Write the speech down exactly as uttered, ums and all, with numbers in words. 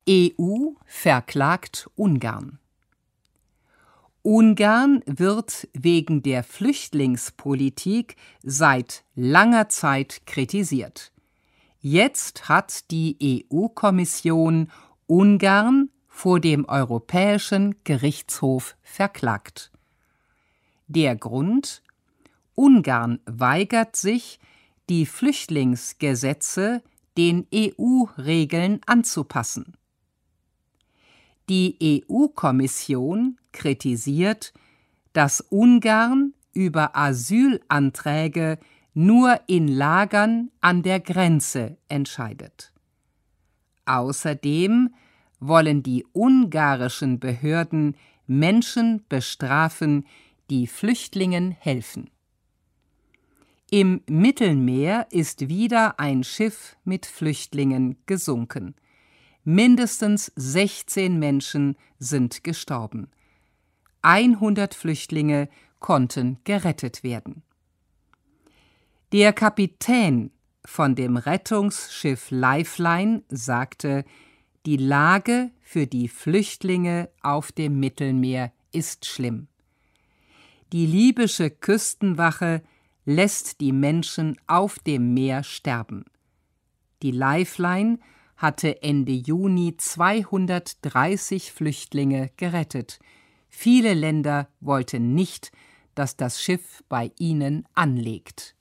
E U verklagt Ungarn. Ungarn wird wegen der Flüchtlingspolitik seit langer Zeit kritisiert. Jetzt hat die E U-Kommission Ungarn vor dem Europäischen Gerichtshof verklagt. Der Grund: Ungarn weigert sich, die Flüchtlingsgesetze den E U-Regeln anzupassen. Die E U-Kommission kritisiert, dass Ungarn über Asylanträge nur in Lagern an der Grenze entscheidet. Außerdem wollen die ungarischen Behörden Menschen bestrafen, die Flüchtlingen helfen. Im Mittelmeer ist wieder ein Schiff mit Flüchtlingen gesunken. Mindestens sechzehn Menschen sind gestorben. hundert Flüchtlinge konnten gerettet werden. Der Kapitän von dem Rettungsschiff Lifeline sagte, die Lage für die Flüchtlinge auf dem Mittelmeer ist schlimm. Die libysche Küstenwache lässt die Menschen auf dem Meer sterben. Die Lifeline hatte Ende Juni zweihundertdreißig Flüchtlinge gerettet. Viele Länder wollten nicht, dass das Schiff bei ihnen anlegt.